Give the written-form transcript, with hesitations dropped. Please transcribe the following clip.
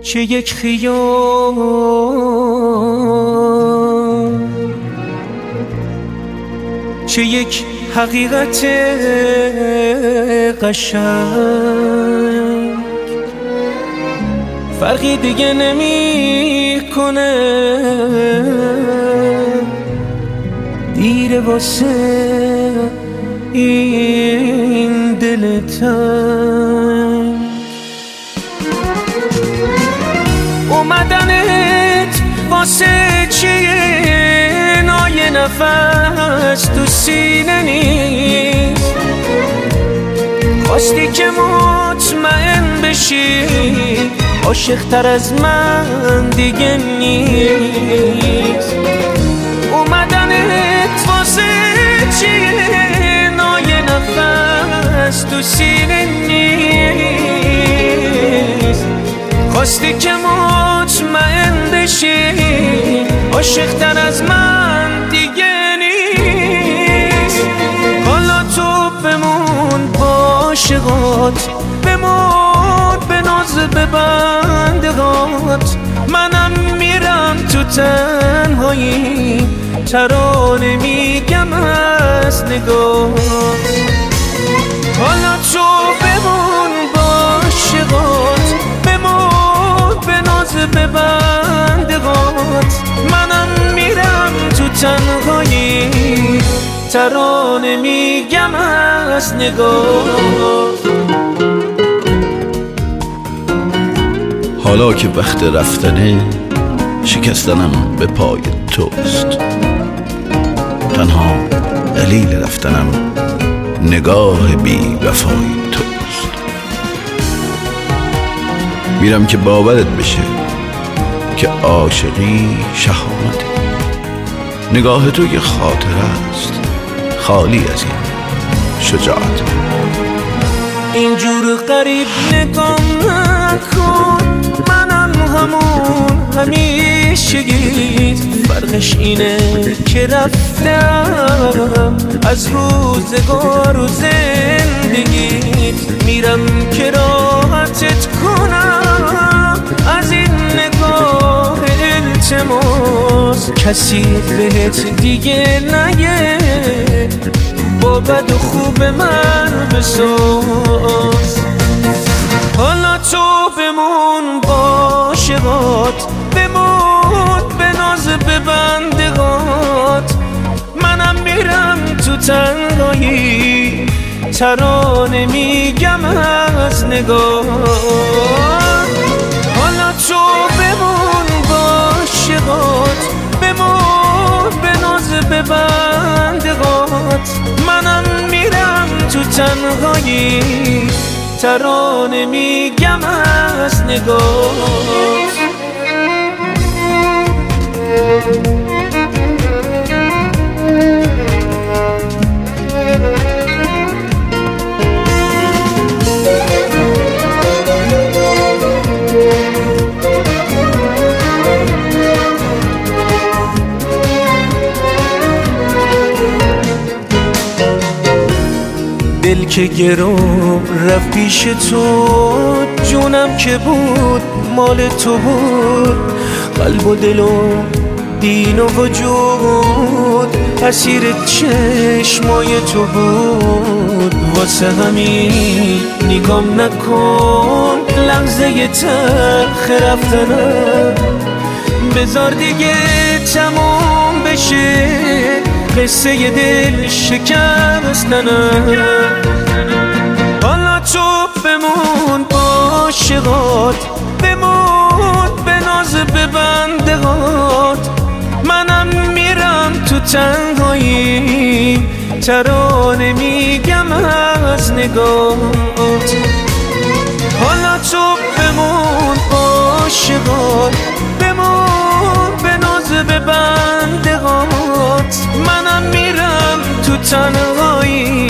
چه یک خیال، چه یک حقیقت قشنگ، فرقی دیگه نمی کنه، دیره واسه این دل تنگ. اومدنت واسه چیه؟ نای نفس تو سینه نیست، خواستی که مطمئن بشی عاشق تر از من دیگه نیست. اومدنت واسه چیه؟ نای نفس تو سینه نیست، خواستی که مطمئن بشی عاشق تر از من دیگه نیست. حالا تو بمون با عاشقات، بمون به ناز ببندقات، منم میرم تو تنهایی، ترانه میگم از نگاه. حالا تو بمون با عاشقات، بمون به ناز ببندقات، منم میرم تو تنهایی، ترانه میگم از نگاه. حالا که وقت رفتنه، شکستنم به پای توست، تنها دلیل رفتنم نگاه بی وفای توست. میرم که باورت بشه که عاشقی شهامته، نگاه تو یه خاطره است خالی از این شجاعت. اینجور غریب نگاه نکن، منم همیشگیت، فرقش اینه که رفتم از روزگار و زندگیت. میرم که راحتت کنم از این نگاه التماس، کسی بهت دیگه نگه با بد و خوب من بساز. حالا تو بمون با عاشقات، بمون به ناز ببندقات، منم میرم تو تنهایی، ترانه میگم از نگاه. حالا تو بمون با عاشقات، بمون به ناز ببندقات، منم میرم تو تنهایی، ترانه میگم از نگاه. دل که گرم رفت پیش تو، جونم که بود مال تو بود، قلب و دل و دین و وجود اسیر چشمای تو بود. واسه همین نگام نکن لحظه تلخ رفتنم، بذار دیگه تموم بشه قصه دل شکستنم. حالا تو بمون با عاشقات، بمون به ناز ببندقات، منم میرم تو تنهایی، ترانه میگم از نگات. حالا تو بمون با عاشقات، بمون به ناز ببندقات، منم میرم تو تنهایی،